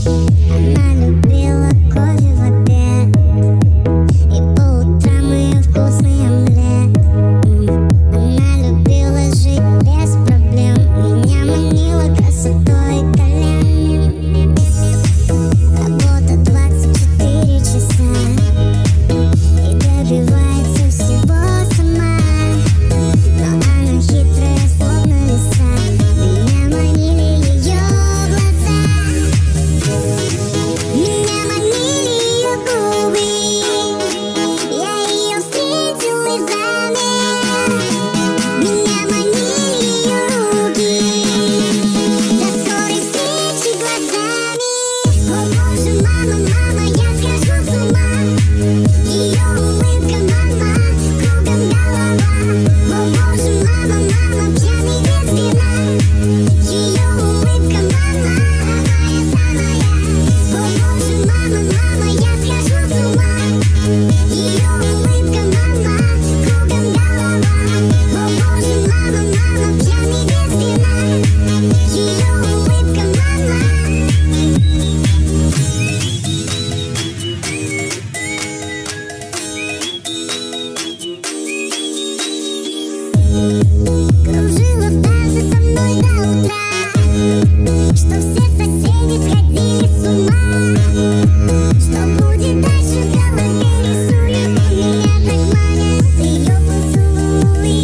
Она любила кофе в обед и по утрам ее вкусный омлет. Она любила жить без проблем, меня манила красотой колен. Работа 24 часа и добивается всего сама, но она хитрая, словно лиса. Меня манили ее глаза, меня манили ее губы. Я ее встретил и замер. Меня манили ее руки до скорой встречи глазами. О боже, мама, мама, я схожу с ума. Ее улыбка, мама, кругом голова. О боже, мама, мама, пьяный без вина. Ее улыбка, мама, моя самая. О боже, мама, мама, я схожу с ума. Ее улыбка, мама, кругом голова. О боже, мама, мама, пьяный без вина. Ее улыбка, мама. Кружила в танце со мной до утра, что все соседи сходили с ума. Что будет дальше в голове рисую, меня так манят ее поцелуи.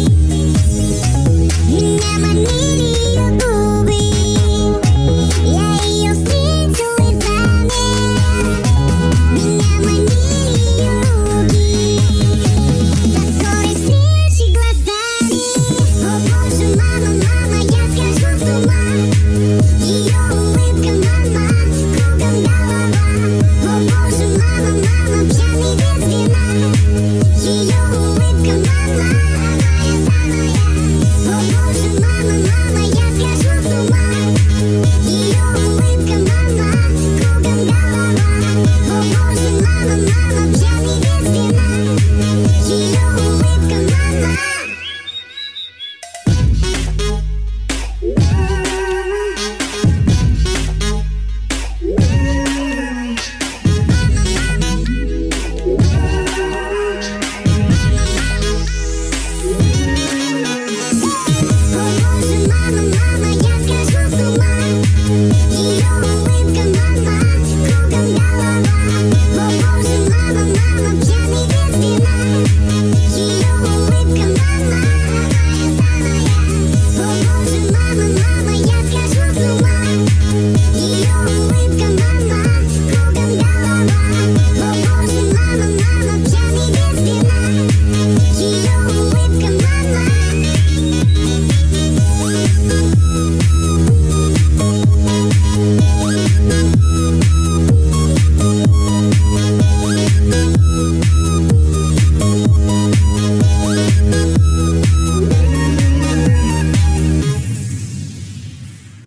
Меня манили ее губы, я ее встретил и замер. Меня манили ее руки до скорой встречи глазами. О боже, мама, мама, я схожу с ума. Ее улыбка, мама, кругом голова. О боже, мама, мама, пьяный без вина. Ее улыбка, мама, моя самая. О боже, мама, мама, я схожу с ума. Ее улыбка, мама, кругом голова.